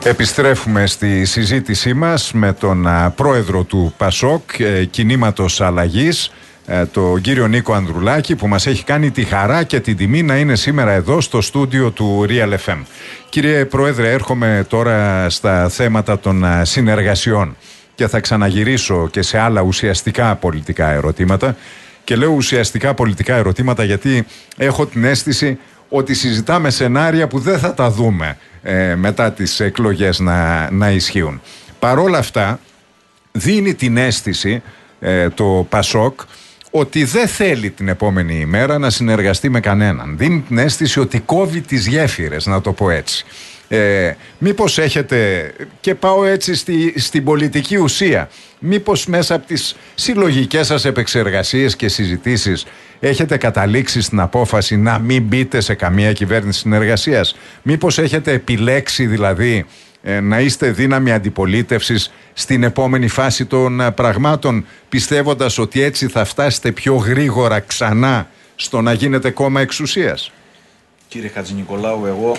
Επιστρέφουμε στη συζήτησή μας με τον πρόεδρο του ΠΑΣΟΚ, κινήματος αλλαγής, τον κύριο Νίκο Ανδρουλάκη, που μας έχει κάνει τη χαρά και την τιμή να είναι σήμερα εδώ στο στούντιο του Real FM. Κύριε Πρόεδρε, έρχομαι τώρα στα θέματα των συνεργασιών και θα ξαναγυρίσω και σε άλλα ουσιαστικά πολιτικά ερωτήματα. Και λέω ουσιαστικά πολιτικά ερωτήματα γιατί έχω την αίσθηση ότι συζητάμε σενάρια που δεν θα τα δούμε μετά τις εκλογές να ισχύουν. Παρόλα αυτά, δίνει την αίσθηση το ΠΑΣΟΚ ότι δεν θέλει την επόμενη ημέρα να συνεργαστεί με κανέναν. Δίνει την αίσθηση ότι κόβει τις γέφυρες, να το πω έτσι. Μήπως έχετε, και πάω έτσι στην πολιτική ουσία, μήπως μέσα από τις συλλογικές σας επεξεργασίες και συζητήσεις έχετε καταλήξει στην απόφαση να μην μπείτε σε καμία κυβέρνηση συνεργασίας? Μήπως έχετε επιλέξει δηλαδή να είστε δύναμη αντιπολίτευσης στην επόμενη φάση των πραγμάτων, πιστεύοντας ότι έτσι θα φτάσετε πιο γρήγορα ξανά στο να γίνετε κόμμα εξουσίας? Κύριε Χατζηνικολάου, εγώ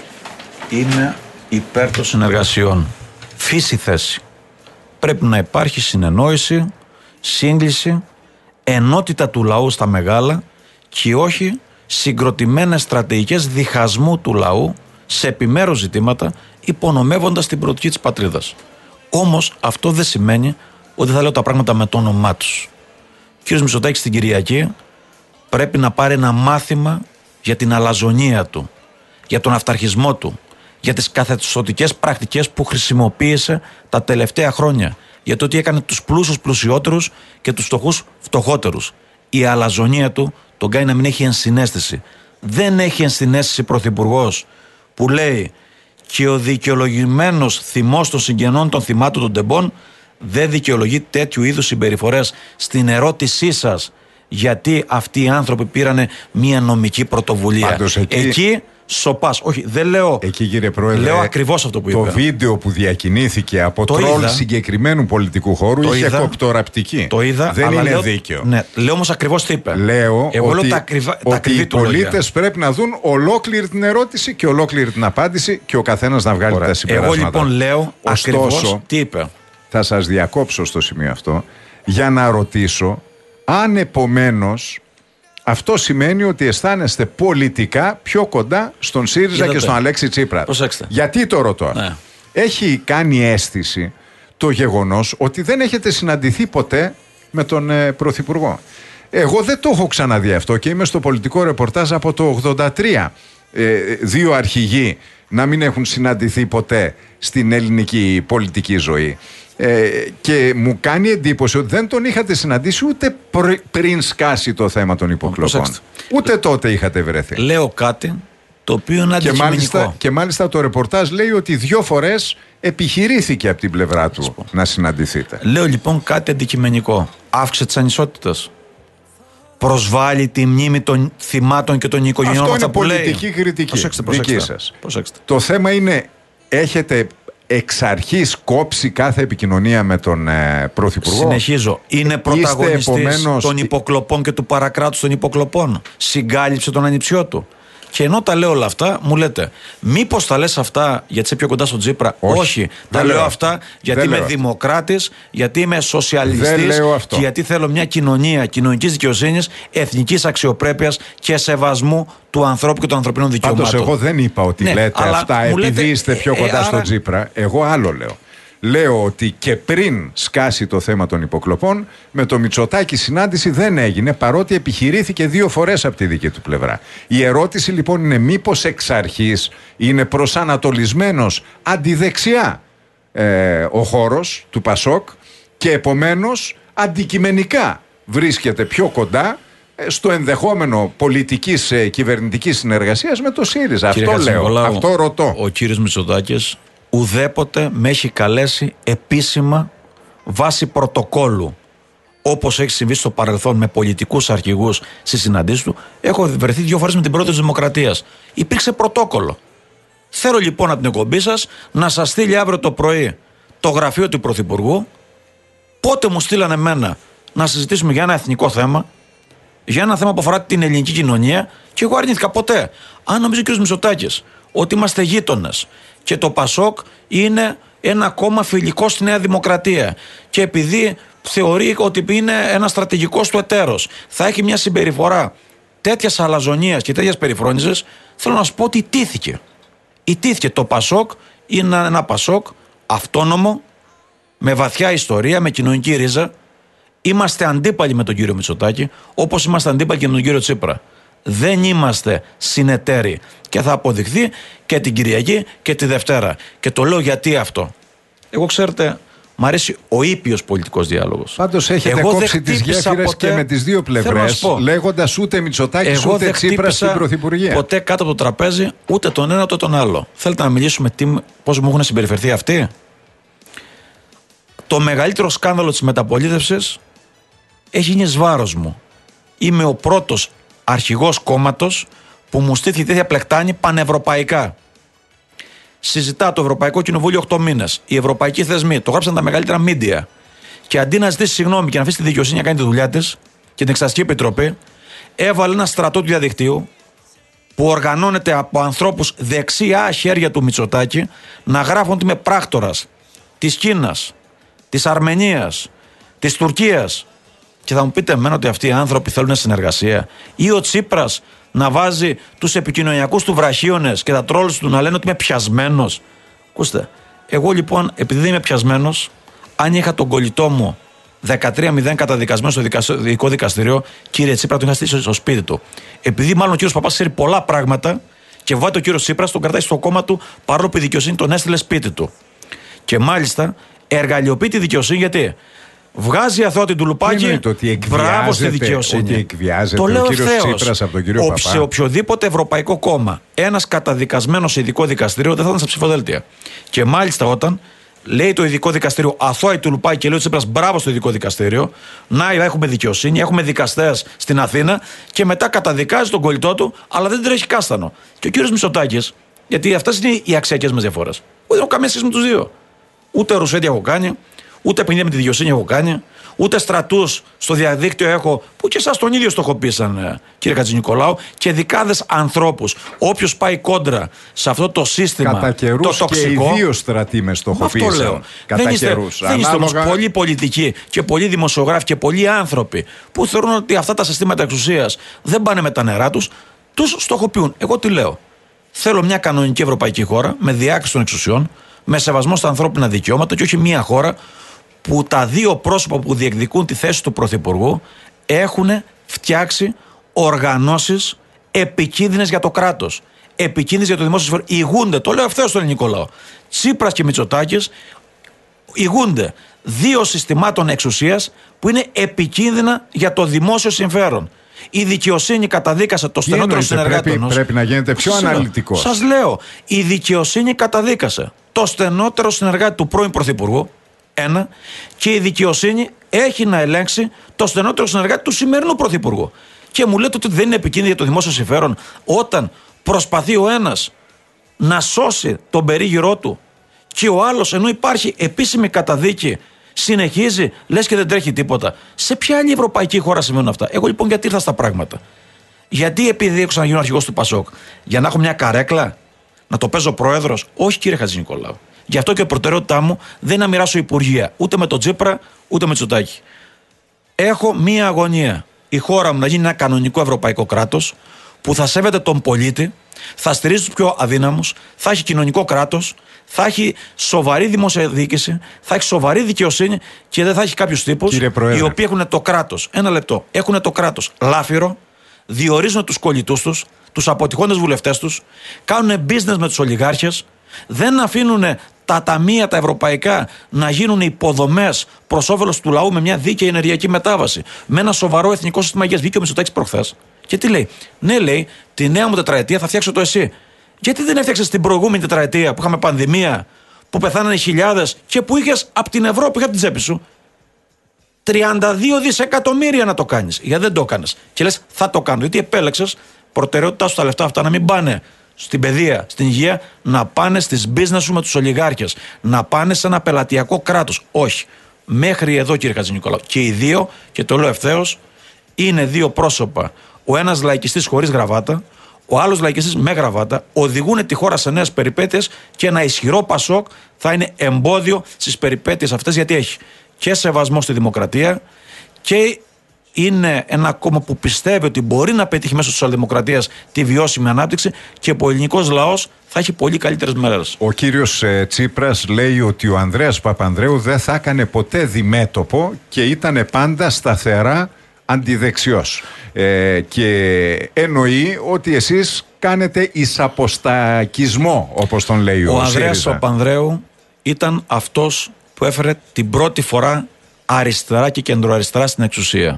είμαι υπέρ των συνεργασιών. Φύση θέση. Πρέπει να υπάρχει συνεννόηση, σύγκληση, ενότητα του λαού στα μεγάλα και όχι συγκροτημένες στρατηγικές διχασμού του λαού σε επιμέρους ζητήματα, υπονομεύοντας την προοπτική της πατρίδας. Όμως αυτό δεν σημαίνει ότι θα λέω τα πράγματα με το όνομά τους. Ο κ. Μητσοτάκης την Κυριακή πρέπει να πάρει ένα μάθημα για την αλαζονία του, για τον αυταρχισμό του, για τις καθεστωτικές πρακτικές που χρησιμοποίησε τα τελευταία χρόνια, για το ότι έκανε τους πλούσιους πλουσιότερους και τους φτωχούς φτωχότερους. Η αλαζονία του τον κάνει να μην έχει ενσυναίσθηση. Δεν έχει ενσυναίσθηση πρωθυπουργός που λέει και ο δικαιολογημένος θυμός των συγγενών των θυμάτων των τεμπών δεν δικαιολογεί τέτοιου είδους συμπεριφορές. Στην ερώτησή σας γιατί αυτοί οι άνθρωποι πήρανε μια νομική πρωτοβουλία, πάντως εκεί σοπάς. Όχι, δεν λέω. Εκεί, κύριε Πρόεδρε, λέω ακριβώς αυτό που είπε. Το βίντεο που διακινήθηκε από τρόλ συγκεκριμένου πολιτικού χώρου είχε κοπτοραπτική. Το είδα. Δεν είναι δίκαιο. Ναι, λέω όμως ακριβώς τι είπε. Λέω ότι οι πολίτες πρέπει να δουν ολόκληρη την ερώτηση και ολόκληρη την απάντηση και ο καθένας να βγάλει τα συμπεράσματα. Εγώ λοιπόν λέω ακριβώς τι είπε. Θα σας διακόψω στο σημείο αυτό για να ρωτήσω αν επομένως αυτό σημαίνει ότι αισθάνεστε πολιτικά πιο κοντά στον ΣΥΡΙΖΑ και στον Αλέξη Τσίπρα. Προσέξτε. Γιατί το ρωτώ αυτό? Ναι. Έχει κάνει αίσθηση το γεγονός ότι δεν έχετε συναντηθεί ποτέ με τον Πρωθυπουργό. Εγώ δεν το έχω ξαναδεί αυτό και είμαι στο πολιτικό ρεπορτάζ από το 1983. Δύο αρχηγοί να μην έχουν συναντηθεί ποτέ στην ελληνική πολιτική ζωή. Και μου κάνει εντύπωση ότι δεν τον είχατε συναντήσει ούτε πριν σκάσει το θέμα των υποκλοπών. Ούτε τότε είχατε βρεθεί. Λέω κάτι το οποίο είναι αντικειμενικό. Και μάλιστα το ρεπορτάζ λέει ότι 2 φορές επιχειρήθηκε από την πλευρά του να συναντηθείτε. Λέω λοιπόν κάτι αντικειμενικό. Αύξησε τις ανισότητες. Προσβάλλει τη μνήμη των θυμάτων και των οικογενειών. Αυτό είναι πολιτική κριτική. Δική σας. Το θέμα είναι, έχετε εξ αρχής κόψει κάθε επικοινωνία με τον Πρωθυπουργό? Συνεχίζω. Είναι πρωταγωνιστής των υποκλοπών και του παρακράτους των υποκλοπών. Συγκάλυψε τον ανιψιό του. Και ενώ τα λέω όλα αυτά, μου λέτε, μήπως τα λες αυτά γιατί είσαι πιο κοντά στον Τσίπρα? Όχι. Τα λέω αυτά γιατί είμαι δημοκράτης, γιατί είμαι σοσιαλιστής και γιατί θέλω μια κοινωνία κοινωνικής δικαιοσύνης, εθνικής αξιοπρέπειας και σεβασμού του ανθρώπου και των ανθρωπίνων δικαιωμάτων. Πάντως εγώ δεν είπα ότι λέτε αυτά επειδή είστε πιο κοντά στον Τσίπρα. Εγώ άλλο λέω. Λέω ότι και πριν σκάσει το θέμα των υποκλοπών, με το Μητσοτάκη συνάντηση δεν έγινε, παρότι επιχειρήθηκε 2 φορές από τη δική του πλευρά. Η ερώτηση λοιπόν είναι μήπως εξ αρχής είναι προσανατολισμένος αντιδεξιά ο χώρος του ΠΑΣΟΚ και επομένως αντικειμενικά βρίσκεται πιο κοντά στο ενδεχόμενο πολιτικής κυβερνητικής συνεργασίας με το ΣΥΡΙΖΑ. Αυτό λέω, αυτό ρωτώ. Ο κύριος Μητσοτάκης ουδέποτε με έχει καλέσει επίσημα βάσει πρωτοκόλου, όπως έχει συμβεί στο παρελθόν με πολιτικούς αρχηγούς στις συναντήσεις του. Έχω βρεθεί 2 φορές με την Πρόεδρο της Δημοκρατίας. Υπήρξε πρωτόκολλο. Θέλω λοιπόν από την εκπομπή σας να σας στείλει αύριο το πρωί το γραφείο του Πρωθυπουργού. Πότε μου στείλανε εμένα να συζητήσουμε για ένα εθνικό θέμα, για ένα θέμα που αφορά την ελληνική κοινωνία, και εγώ αρνήθηκα ποτέ. Αν νομίζει ο κ. Μητσοτάκης ότι είμαστε γείτονες και το Πασόκ είναι ένα κόμμα φιλικό στη Νέα Δημοκρατία και επειδή θεωρεί ότι είναι ένα στρατηγικός του εταίρος, θα έχει μια συμπεριφορά τέτοιας αλαζονίας και τέτοιας περιφρόνησης, θέλω να σου πω ότι ιτήθηκε. Το Πασόκ είναι ένα Πασόκ αυτόνομο, με βαθιά ιστορία, με κοινωνική ρίζα. Είμαστε αντίπαλοι με τον κύριο Μητσοτάκη, όπως είμαστε αντίπαλοι και με τον κύριο Τσίπρα. Δεν είμαστε συνεταίροι και θα αποδειχθεί και την Κυριακή και τη Δευτέρα. Και το λέω γιατί αυτό. Εγώ ξέρετε, μ' αρέσει ο ήπιος πολιτικός διάλογος. Πάντως έχετε κόψει τις γέφυρες και με τις δύο πλευρές, λέγοντας ούτε Μητσοτάκης ούτε Τσίπρας στην Πρωθυπουργία. Ποτέ κάτω από το τραπέζι ούτε τον ένα ούτε τον άλλο. Θέλετε να μιλήσουμε πώς μου έχουν συμπεριφερθεί αυτοί? Το μεγαλύτερο σκάνδαλο της μεταπολίτευσης έχει γίνει εις βάρος μου. Είμαι ο πρώτος αρχηγός κόμματος που μου στήθηκε τέτοια πλεκτάνη πανευρωπαϊκά. Συζητά το Ευρωπαϊκό Κοινοβούλιο 8 μήνες. Οι ευρωπαϊκοί θεσμοί το γράψαν τα μεγαλύτερα μίντια. Και αντί να ζητήσει συγγνώμη και να αφήσει τη δικαιοσύνη να κάνει τη δουλειά της και την Εξεταστική Επιτροπή, έβαλε ένα στρατό του διαδικτύου που οργανώνεται από ανθρώπους δεξιά χέρια του Μητσοτάκη να γράφουν ότι είμαι πράκτορας της Κίνας, της Αρμενίας, της Τουρκίας. Και θα μου πείτε εμένα ότι αυτοί οι άνθρωποι θέλουν συνεργασία? Ή ο Τσίπρας να βάζει τους επικοινωνιακούς του βραχίονες και τα τρόλους του να λένε ότι είμαι πιασμένος? Ακούστε, εγώ λοιπόν, επειδή δεν είμαι πιασμένος, αν είχα τον κολλητό μου 13-0 καταδικασμένο στο ειδικό δικαστήριο, κύριε Τσίπρα, τον είχα στήσει στο σπίτι του. Επειδή μάλλον ο κύριος Παπάς ξέρει πολλά πράγματα και βάζει ο κύριος Τσίπρας, τον κρατάει στο κόμμα του, παρόλο που η δικαιοσύνη τον έστειλε σπίτι του. Και μάλιστα εργαλειοποιεί τη δικαιοσύνη γιατί βγάζει αθώτη του λουπάκι, μπράβο στη δικαιοσύνη. Ότι εκβιάζεται το λέω ο κύριος Τσίπρας από τον κύριο Παπά. Σε οποιοδήποτε ευρωπαϊκό κόμμα ένας καταδικασμένος σε ειδικό δικαστήριο δεν θα ήταν στα ψηφοδέλτια. Και μάλιστα όταν λέει το ειδικό δικαστήριο αθώη του λουπάκι και λέει ο Τσίπρας μπράβο στο ειδικό δικαστήριο, να έχουμε δικαιοσύνη, έχουμε δικαστές στην Αθήνα και μετά καταδικάζει τον κολλητό του, αλλά δεν τρέχει κάστανο. Και ο κύριος Μητσοτάκης, γιατί αυτές είναι οι αξιακές μας διαφορές. Δεν έχω καμία σχέση με τους δύο. Ούτε ρουσφέτη έχω κάνει, ούτε παιχνίδια με τη δικαιοσύνη έχω κάνει, ούτε στρατούς στο διαδίκτυο έχω, που και εσάς τον ίδιο το έχω πει σαν κύριε Χατζηνικολάου, και δεκάδες ανθρώπους. Όποιος πάει κόντρα σε αυτό το σύστημα, κατά καιρούς το τοξικό. Και οι δύο στρατοί με στοχοποίησαν. Αυτό λέω. Κατά καιρούς. Δεν είστε όμως πολλοί πολιτικοί και πολλοί δημοσιογράφοι και πολλοί άνθρωποι που θεωρούν ότι αυτά τα συστήματα εξουσίας δεν πάνε με τα νερά τους, τους στοχοποιούν. Εγώ τι λέω? Θέλω μια κανονική ευρωπαϊκή χώρα με διάκριση των εξουσιών, με σεβασμό στα ανθρώπινα δικαιώματα και όχι μια χώρα που τα δύο πρόσωπα που διεκδικούν τη θέση του Πρωθυπουργού έχουν φτιάξει οργανώσεις επικίνδυνες για το κράτος, επικίνδυνες για το δημόσιο συμφέρον. Ηγούνται, το λέω ευθέως στον ελληνικό λαό, Τσίπρας και Μητσοτάκης ηγούνται δύο συστημάτων εξουσίας που είναι επικίνδυνα για το δημόσιο συμφέρον. Η δικαιοσύνη καταδίκασε το στενότερο συνεργάτη. Πρέπει να γίνεται πιο αναλυτικός. Σας λέω, η δικαιοσύνη καταδίκασε το στενότερο συνεργάτη του πρώην Πρωθυπουργού, ένα, και η δικαιοσύνη έχει να ελέγξει το στενότερο συνεργάτη του σημερινού Πρωθυπουργού. Και μου λέτε ότι δεν είναι επικίνδυνο για το δημόσιο συμφέρον όταν προσπαθεί ο ένας να σώσει τον περίγυρό του και ο άλλος, ενώ υπάρχει επίσημη καταδίκη, συνεχίζει, λες και δεν τρέχει τίποτα? Σε ποια άλλη ευρωπαϊκή χώρα συμβαίνουν αυτά? Εγώ λοιπόν γιατί ήρθα στα πράγματα? Γιατί επειδή έχω ξαναγίνω αρχηγός του Πασόκ? Για να έχω μια καρέκλα? Να το παίζω πρόεδρος? Όχι, κύριε Χατζηνικολάου. Γι' αυτό και η προτεραιότητά μου δεν είναι να μοιράσω υπουργεία ούτε με τον Τσίπρα ούτε με Μητσοτάκη. Έχω μία αγωνία. Η χώρα μου να γίνει ένα κανονικό ευρωπαϊκό κράτος που θα σέβεται τον πολίτη, θα στηρίζει τους πιο αδύναμους, θα έχει κοινωνικό κράτος, θα έχει σοβαρή δημόσια διοίκηση, θα έχει σοβαρή δικαιοσύνη και δεν θα έχει κάποιους τύπους οι οποίοι έχουν το κράτος. Ένα λεπτό. Έχουν το κράτος λάφυρο, διορίζουν τους κολλητούς τους, τους αποτυχώντες βουλευτές τους, κάνουν business με τους ολιγάρχες, δεν αφήνουν τα ταμεία τα ευρωπαϊκά να γίνουν υποδομές προς όφελος του λαού με μια δίκαιη ενεργειακή μετάβαση, με ένα σοβαρό εθνικό σύστημα υγείας. Βγήκε ο Μητσοτάκης προχθές και τι λέει? Ναι, λέει, τη νέα μου τετραετία θα φτιάξω το εσύ. Γιατί δεν έφτιαξες την προηγούμενη τετραετία που είχαμε πανδημία, που πεθάνανε χιλιάδες και που είχες από την Ευρώπη, είχε από την τσέπη σου 32 δισεκατομμύρια να το κάνεις? Γιατί δεν το έκανες? Και λες θα το κάνω. Γιατί επέλεξες προτεραιότητά σου τα λεφτά αυτά να μην πάνε στην παιδεία, στην υγεία, να πάνε στις business σου με τους ολιγάρχες, να πάνε σε ένα πελατειακό κράτος. Όχι. Μέχρι εδώ, κύριε Χατζηνικολάου. Και οι δύο, και το λέω ευθέως, είναι δύο πρόσωπα. Ο ένας λαϊκιστής χωρίς γραβάτα, ο άλλος λαϊκιστής με γραβάτα οδηγούν τη χώρα σε νέες περιπέτειες και ένα ισχυρό Πασόκ θα είναι εμπόδιο στις περιπέτειες αυτές, γιατί έχει και σεβασμό στη δημοκρατία και είναι ένα κόμμα που πιστεύει ότι μπορεί να πετύχει μέσω της σοσιαλδημοκρατίας τη βιώσιμη ανάπτυξη και που ο ελληνικός λαός θα έχει πολύ καλύτερες μέρες. Ο κύριος Τσίπρας λέει ότι ο Ανδρέας Παπανδρέου δεν θα έκανε ποτέ διμέτωπο και ήταν πάντα σταθερά αντιδεξιός. Και εννοεί ότι εσείς κάνετε εισαποστακισμό, όπως τον λέει ο Ανδρέας Παπανδρέου ήταν αυτός που έφερε την πρώτη φορά αριστερά και κεντροαριστερά στην εξουσία.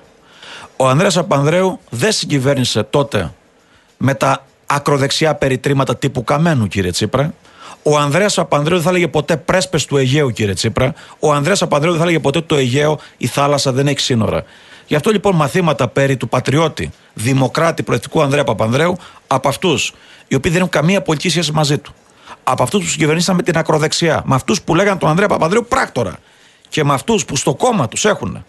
Ο Ανδρέας Παπανδρέου δεν συγκυβέρνησε τότε με τα ακροδεξιά περιτρήματα τύπου Καμένου, κύριε Τσίπρα. Ο Ανδρέας Παπανδρέου δεν θα έλεγε ποτέ πρέσπες του Αιγαίου, κύριε Τσίπρα. Ο Ανδρέας Παπανδρέου δεν θα έλεγε ποτέ το Αιγαίο, η θάλασσα δεν έχει σύνορα. Γι' αυτό λοιπόν μαθήματα περί του πατριώτη, δημοκράτη, προεδρικού Ανδρέα Παπανδρέου από αυτούς οι οποίοι δεν έχουν καμία πολιτική σχέση μαζί του. Από αυτούς που συγκυβερνήσαν με την ακροδεξιά. Με αυτούς που λέγανε τον Ανδρέα Παπανδρέου πράκτορα. Και με αυτούς που στο κόμμα τους έχουν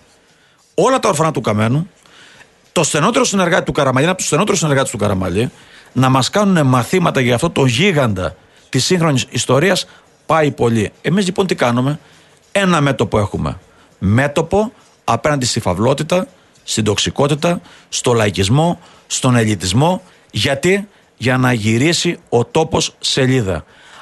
όλα τα ορφανά του Καμένου, το στενότερο συνεργάτη του Καραμαλή, ένα από τους στενότερους συνεργάτες του Καραμαλή, να μας κάνουν μαθήματα για αυτό το γίγαντα της σύγχρονης ιστορίας, πάει πολύ. Εμείς λοιπόν τι κάνουμε? Ένα μέτωπο έχουμε. Μέτωπο απέναντι στη φαυλότητα, στην τοξικότητα, στο λαϊκισμό, στον ελιτισμό. Γιατί? Για να γυρίσει ο τόπος σελίδα.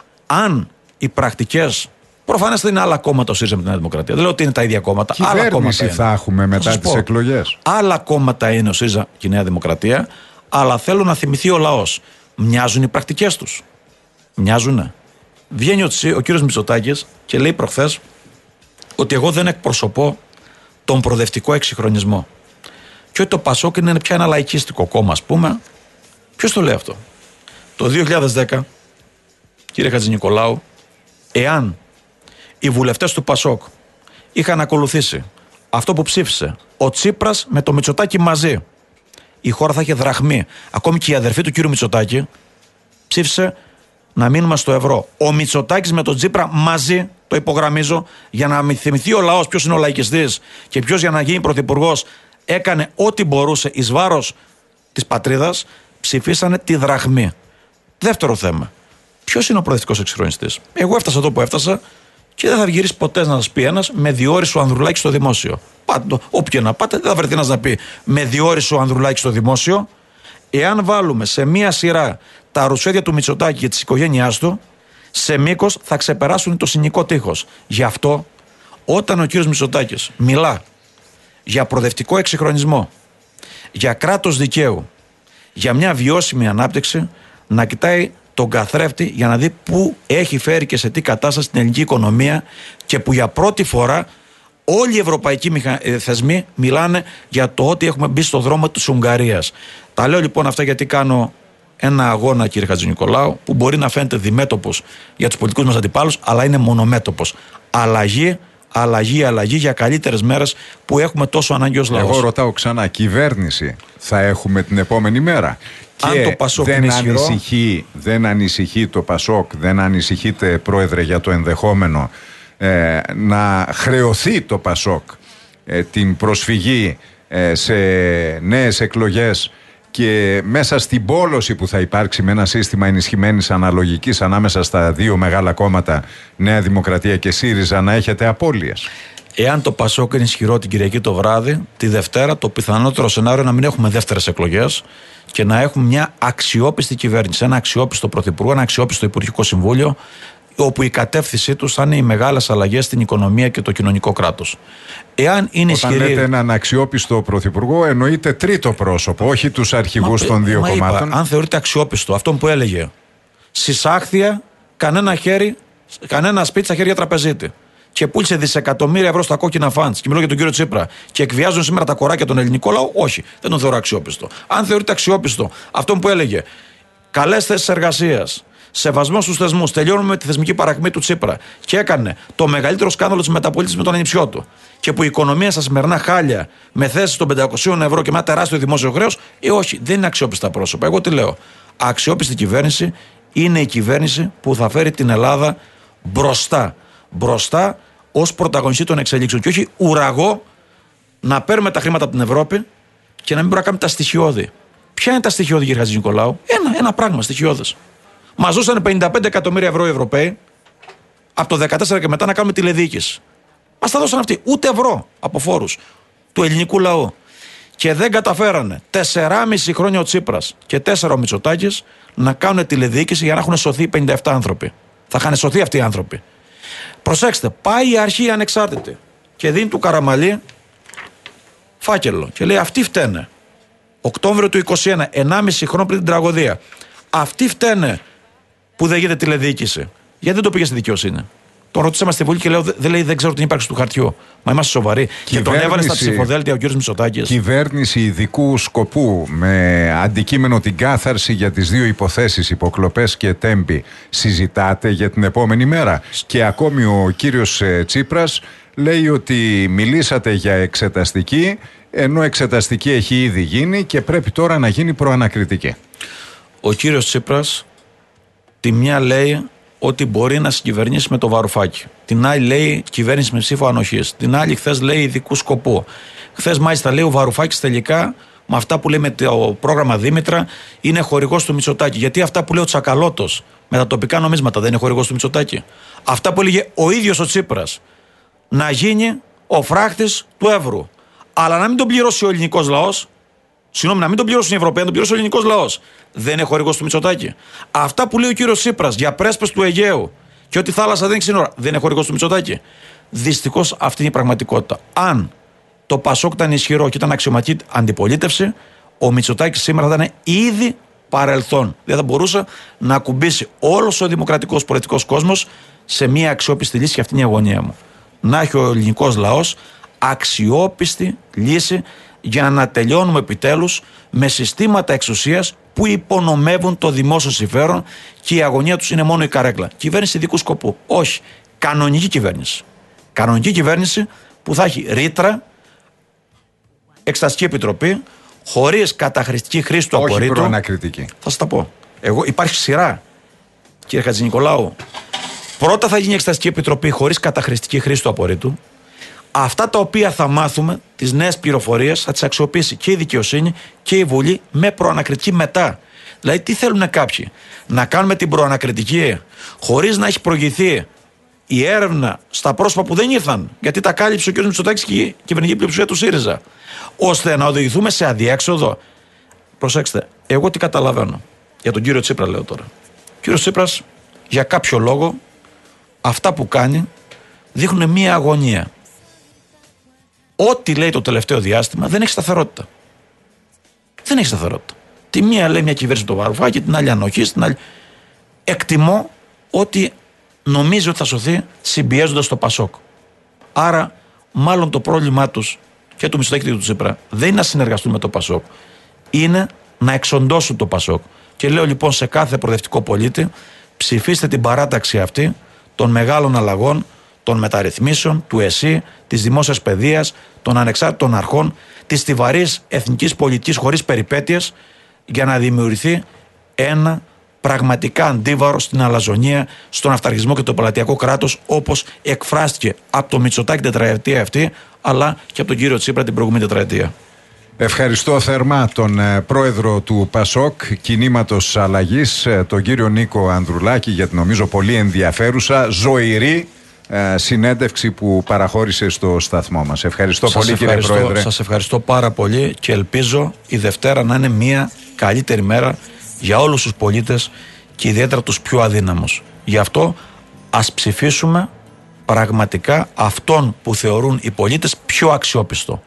Αν οι πρακτικές, προφανώς δεν είναι άλλα κόμματα ο ΣΥΡΙΖΑ με τη Νέα Δημοκρατία. Δεν λέω ότι είναι τα ίδια κόμματα. Κυβέρνηση θα έχουμε μετά τις εκλογές. Άλλα κόμματα είναι ο ΣΥΡΙΖΑ και η Νέα Δημοκρατία, αλλά θέλω να θυμηθεί ο λαός. Μοιάζουν οι πρακτικές τους? Μοιάζουνε? Βγαίνει ο κύριος Μητσοτάκης και λέει προχθές ότι εγώ δεν εκπροσωπώ τον προοδευτικό εξυγχρονισμό. Και ότι το Πασόκ είναι πια ένα λαϊκίστικο κόμμα, ας πούμε. Ποιος το λέει αυτό? Το 2010, κύριε Χατζηνικολάου, εάν οι βουλευτές του Πασόκ είχαν ακολουθήσει αυτό που ψήφισε ο Τσίπρας με το Μητσοτάκη μαζί, η χώρα θα είχε δραχμή. Ακόμη και η αδερφή του κύριου Μητσοτάκη ψήφισε να μείνουμε στο ευρώ. Ο Μητσοτάκης με τον Τσίπρα μαζί, το υπογραμμίζω, για να θυμηθεί ο λαός ποιος είναι ο λαϊκιστής και ποιος για να γίνει πρωθυπουργός έκανε ό,τι μπορούσε εις βάρος της πατρίδας, ψηφίσανε τη δραχμή. Δεύτερο θέμα. Ποιος είναι ο προοδευτικός εξυγχρονιστής? Εγώ έφτασα εδώ που έφτασα και δεν θα γυρίσει ποτέ να σας πει ένας με διόρισε ο Ανδρουλάκης στο δημόσιο. Πάτε, όποιο να πάτε, δεν θα βρεθεί ένας να πει με διόρισε ο Ανδρουλάκης στο δημόσιο. Εάν βάλουμε σε μία σειρά τα ρουσφέδια του Μητσοτάκη και της οικογένειάς του, σε μήκος θα ξεπεράσουν το συνοικό τείχος. Γι' αυτό, όταν ο κύριος Μητσοτάκης μιλά για προοδευτικό εξυγχρονισμό, για κράτος δικαίου, για μια βιώσιμη ανάπτυξη, να κοιτάει τον καθρέφτη για να δει πού έχει φέρει και σε τι κατάσταση την ελληνική οικονομία και που για πρώτη φορά όλοι οι ευρωπαϊκοί θεσμοί μιλάνε για το ότι έχουμε μπει στο δρόμο της Ουγγαρίας. Τα λέω λοιπόν αυτά γιατί κάνω ένα αγώνα, κύριε Χατζηνικολάου, που μπορεί να φαίνεται διμέτωπος για τους πολιτικούς μας αντιπάλους, αλλά είναι μονομέτωπος. Αλλαγή για καλύτερες μέρες που έχουμε τόσο ανάγκη ως λαός. Εγώ ρωτάω ξανά, κυβέρνηση θα έχουμε την επόμενη μέρα? Αν και το Πασόκ είναι ισχυρό, δεν ανησυχεί το Πασόκ, δεν ανησυχείτε, πρόεδρε, για το ενδεχόμενο να χρεωθεί το Πασόκ την προσφυγή σε νέες εκλογές και μέσα στην πόλωση που θα υπάρξει με ένα σύστημα ενισχυμένης αναλογικής ανάμεσα στα δύο μεγάλα κόμματα, Νέα Δημοκρατία και ΣΥΡΙΖΑ, να έχετε απώλειες? Εάν το Πασόκ είναι ισχυρό την Κυριακή το βράδυ, τη Δευτέρα το πιθανότερο σενάριο να μην έχουμε δεύτερες εκλογές και να έχουμε μια αξιόπιστη κυβέρνηση, ένα αξιόπιστο πρωθυπουργό, ένα αξιόπιστο Υπουργικό Συμβούλιο, όπου η κατεύθυνσή τους θα είναι οι μεγάλες αλλαγές στην οικονομία και το κοινωνικό κράτος. Εάν είναι Όταν λέτε έναν αξιόπιστο πρωθυπουργό, εννοείται τρίτο πρόσωπο, όχι τους αρχηγούς των δύο κομμάτων. Αν θεωρείται αξιόπιστο, αυτό που έλεγε, συσάχθεια, κανένα σπίτι στα χέρια τραπεζίτη. Και πούλησε δισεκατομμύρια ευρώ στα κόκκινα φαντς. Και μιλώ για τον κύριο Τσίπρα. Και εκβιάζουν σήμερα τα κοράκια των ελληνικών λαό. Όχι, δεν τον θεωρώ αξιόπιστο. Αν θεωρείται αξιόπιστο, αυτό που έλεγε, καλές θέσεις εργασίας, σεβασμό στους θεσμούς, τελειώνουμε με τη θεσμική παρακμή του Τσίπρα. Και έκανε το μεγαλύτερο σκάνδαλο της μεταπολίτευσης με τον ανιψιό του. Και που η οικονομία στα σημερινά χάλια, με θέσεις των 500 ευρώ και με ένα τεράστιο δημόσιο χρέος, όχι, δεν είναι αξιόπιστα πρόσωπα. Εγώ τι λέω? Αξιόπιστη κυβέρνηση είναι η κυβέρνηση που θα φέρει την Ελλάδα μπροστά ως πρωταγωνιστή των εξελίξεων. Και όχι ουραγό να παίρνουμε τα χρήματα από την Ευρώπη και να μην μπορούμε να κάνουμε τα στοιχειώδη. Ποια είναι τα στοιχειώδη, κύριε Χατζηνικολάου? Ένα πράγμα στοιχειώδες. Μας δώσανε 55 εκατομμύρια ευρώ οι Ευρωπαίοι από το 2014 και μετά να κάνουμε τηλεδιοίκηση. Μας τα δώσαν αυτοί. Ούτε ευρώ από φόρους του ελληνικού λαού. Και δεν καταφέρανε 4,5 χρόνια ο Τσίπρας και 4 ο Μητσοτάκης να κάνουν τηλεδιοίκηση για να έχουν σωθεί 57 άνθρωποι. Θα είχαν σωθεί αυτοί οι άνθρωποι. Προσέξτε, πάει η αρχή ανεξάρτητη και δίνει του Καραμαλή φάκελο και λέει: αυτοί φταίνε. Οκτώβριο του 2021, 1,5 χρόνο πριν την τραγωδία. Αυτοί φταίνε που δεν γίνεται τηλεδιοίκηση. Γιατί δεν το πήγε στη δικαιοσύνη? Τον ρωτήσαμε στη Βουλή και λέω: δεν ξέρω την ύπαρξη του χαρτιού. Μα είμαστε σοβαροί. Και τον έβαλε στα ψηφοδέλτια ο κ. Μητσοτάκης. Κυβέρνηση ειδικού σκοπού με αντικείμενο την κάθαρση για τις δύο υποθέσεις, υποκλοπές και τέμπη, συζητάτε για την επόμενη μέρα. Και ακόμη ο κύριος Τσίπρας λέει ότι μιλήσατε για εξεταστική, ενώ εξεταστική έχει ήδη γίνει και πρέπει τώρα να γίνει προανακριτική. Ο κύριος Τσίπρας τη μια λέει ότι μπορεί να συγκυβερνήσει με το Βαρουφάκη. Την άλλη λέει κυβέρνηση με ψήφο ανοχής. Την άλλη χθες λέει ειδικού σκοπού. Χθες μάλιστα λέει ο Βαρουφάκης τελικά με αυτά που λέει με το πρόγραμμα Δήμητρα είναι χορηγός του Μητσοτάκη. Γιατί αυτά που λέει ο Τσακαλώτος με τα τοπικά νομίσματα δεν είναι χορηγός του Μητσοτάκη? Αυτά που έλεγε ο ίδιος ο Τσίπρας, να γίνει ο φράχτης του εύρου, αλλά να μην τον πληρώσει ο ελληνικός λαός. Συγγνώμη, να μην τον πληρώσουν οι Ευρωπαίοι, να τον πληρώσει ο ελληνικός λαός. Δεν είναι χορηγός του Μητσοτάκη. Αυτά που λέει ο κύριος Τσίπρας για πρέσπες του Αιγαίου και ότι η θάλασσα δεν έχει σύνορα, δεν είναι χορηγός του Μητσοτάκη. Δυστυχώς αυτή είναι η πραγματικότητα. Αν το Πασόκ ήταν ισχυρό και ήταν αξιωματική αντιπολίτευση, ο Μητσοτάκης σήμερα θα ήταν ήδη παρελθόν. Δεν θα μπορούσε να ακουμπήσει όλος ο δημοκρατικός πολιτικός κόσμος σε μια αξιόπιστη λύση, και αυτή είναι η αγωνία μου. Να έχει ο ελληνικός λαός αξιόπιστη λύση για να τελειώνουμε επιτέλους με συστήματα εξουσίας που υπονομεύουν το δημόσιο συμφέρον και η αγωνία τους είναι μόνο η καρέκλα. Κυβέρνηση ειδικού σκοπού. Όχι. Κανονική κυβέρνηση. Κανονική κυβέρνηση που θα έχει ρήτρα, εξεταστική επιτροπή, χωρίς καταχρηστική χρήση του απορρίτου. Όχι προανακριτική. Θα σας τα πω. Υπάρχει σειρά, κύριε Χατζηνικολάου. Πρώτα θα γίνει η εξεταστική επιτροπή χωρίς καταχρηστική χρήση του απορρίτου. Αυτά τα οποία θα μάθουμε, τις νέες πληροφορίες, θα τις αξιοποιήσει και η δικαιοσύνη και η Βουλή με προανακριτική μετά. Δηλαδή, τι θέλουν κάποιοι? Να κάνουμε την προανακριτική χωρίς να έχει προηγηθεί η έρευνα στα πρόσωπα που δεν ήρθαν, γιατί τα κάλυψε ο κ. Μητσοτάκης και η κυβερνητική πλειοψηφία του ΣΥΡΙΖΑ, ώστε να οδηγηθούμε σε αδιέξοδο. Προσέξτε, εγώ τι καταλαβαίνω. Για τον κύριο Τσίπρα λέω τώρα. Ο κύριος Τσίπρας, για κάποιο λόγο, αυτά που κάνει δείχνουν μία αγωνία. Ό,τι λέει το τελευταίο διάστημα δεν έχει σταθερότητα. Δεν έχει σταθερότητα. Τη μία λέει μια κυβέρνηση του Βαρουφάκη, την άλλη ανοχής, την άλλη. Εκτιμώ ότι νομίζει ότι θα σωθεί συμπιέζοντας το Πασόκ. Άρα, μάλλον το πρόβλημά τους και του Μητσοτάκη και του Τσίπρα δεν είναι να συνεργαστούν με το Πασόκ. Είναι να εξοντώσουν το Πασόκ. Και λέω λοιπόν σε κάθε προοδευτικό πολίτη, ψηφίστε την παράταξη αυτή των μεγάλων αλλαγών, των μεταρρυθμίσεων, του ΕΣΥ, της δημόσιας παιδείας, των ανεξάρτητων αρχών, της στιβαρής εθνικής πολιτικής χωρίς περιπέτειες, για να δημιουργηθεί ένα πραγματικά αντίβαρο στην αλαζονία, στον αυταρχισμό και το πελατειακό κράτος, όπως εκφράστηκε από το Μητσοτάκη την τετραετία αυτή, αλλά και από τον κύριο Τσίπρα την προηγούμενη τετραετία. Ευχαριστώ θερμά τον πρόεδρο του ΠΑΣΟΚ, Κινήματος Αλλαγής, τον κύριο Νίκο Ανδρουλάκη, για την νομίζω πολύ ενδιαφέρουσα, ζωηρή συνέντευξη που παραχώρησε στο σταθμό μας. Ευχαριστώ πολύ, κύριε Πρόεδρε. Σας ευχαριστώ πάρα πολύ και ελπίζω η Δευτέρα να είναι μια καλύτερη μέρα για όλους τους πολίτες και ιδιαίτερα τους πιο αδύναμους. Γι' αυτό ας ψηφίσουμε πραγματικά αυτόν που θεωρούν οι πολίτες πιο αξιόπιστο.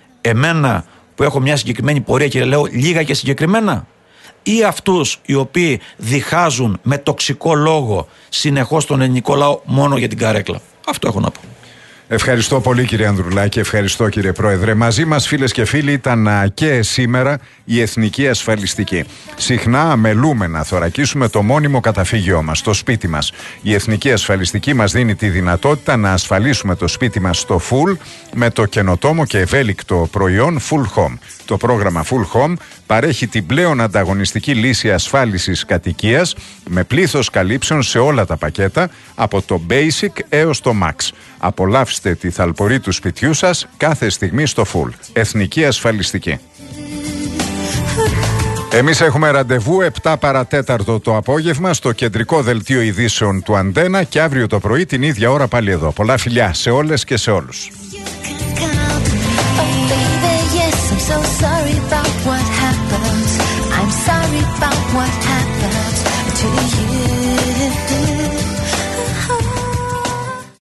Εμένα που έχω μια συγκεκριμένη πορεία και λέω λίγα και συγκεκριμένα, ή αυτούς οι οποίοι διχάζουν με τοξικό λόγο συνεχώς τον ελληνικό λαό μόνο για την καρέκλα? Αυτό έχω να πω. Ευχαριστώ πολύ, κύριε Ανδρουλάκη, ευχαριστώ, κύριε Πρόεδρε. Μαζί μας, φίλες και φίλοι, ήταν και σήμερα η Εθνική Ασφαλιστική. Συχνά αμελούμε να θωρακίσουμε το μόνιμο καταφύγιό μας, το σπίτι μας. Η Εθνική Ασφαλιστική μας δίνει τη δυνατότητα να ασφαλίσουμε το σπίτι μας στο full με το καινοτόμο και ευέλικτο προϊόν Full Home. Το πρόγραμμα Full Home παρέχει την πλέον ανταγωνιστική λύση ασφάλισης κατοικίας με πλήθος καλύψεων σε όλα τα πακέτα, από το Basic έως το Max. Απολαύστε τη θαλπορή του σπιτιού σας κάθε στιγμή στο Full. Εθνική Ασφαλιστική. Εμείς έχουμε ραντεβού 7 παρατέταρτο το απόγευμα στο κεντρικό δελτίο ειδήσεων του Αντένα και αύριο το πρωί την ίδια ώρα πάλι εδώ. Πολλά φιλιά σε όλες και σε όλους.